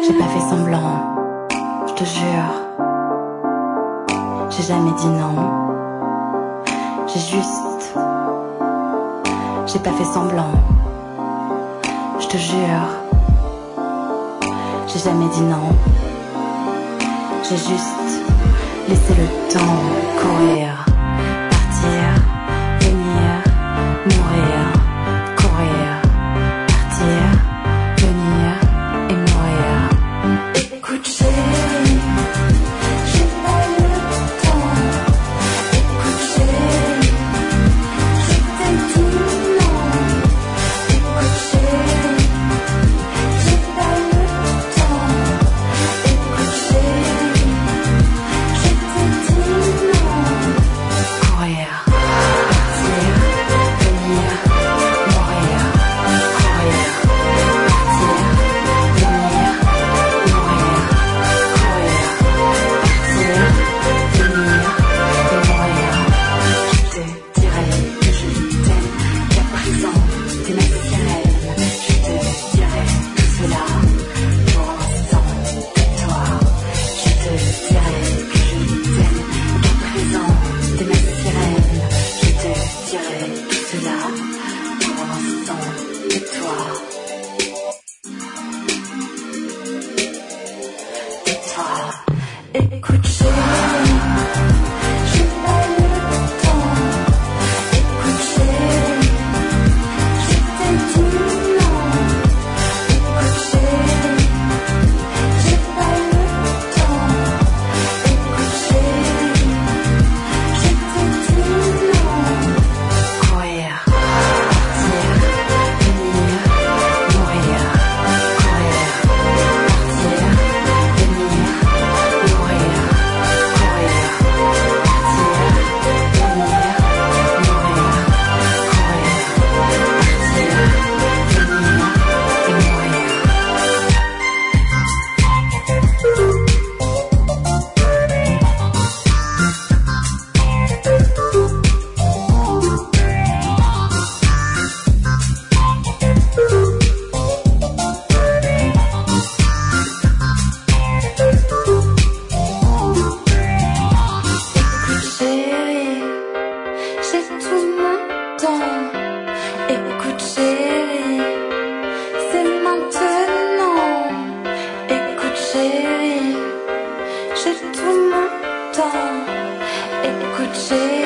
J'ai pas fait semblant, je te jure. J'ai jamais dit non. J'ai pas fait semblant, je te jure. J'ai jamais dit non. J'ai juste laissé le temps courir, partir, venir, mourir, courir, partir, venir et mourir. Écoute chérie, j'ai pas le temps. Écoute chérie, je t'ai dit non. Écoute chérie, j'ai pas le temps. Écoute chérie, je t'ai dit non. Courir, partir, venir, mourir, courir, partir, venir, mourir, courir, partir, venir et mourir. Je te dirai que je t'aime, qu'à présent t'es ma sirène. Je te dirai tout cela pour l'instant de toi. Je te dirai que je t'aime, qu'à présent t'es ma sirène. Je te dirai tout cela pour l'instant de toi. De toi. Écoute chérie, j'ai pas le temps. Écoute chérie, je t'ai dit non. Écoute chérie, j'ai pas le temps. Écoute chérie, je t'ai dit non. Courir, partir, venir, mourir, courir, partir, venir, mourir, courir, partir, venir, mourir, courir, partir, venir et mourir. Écoute chérie, j'ai tout mon temps. Écoute chérie, c'est maintenant. Écoute chérie, j'ai tout mon temps. Écoute chérie.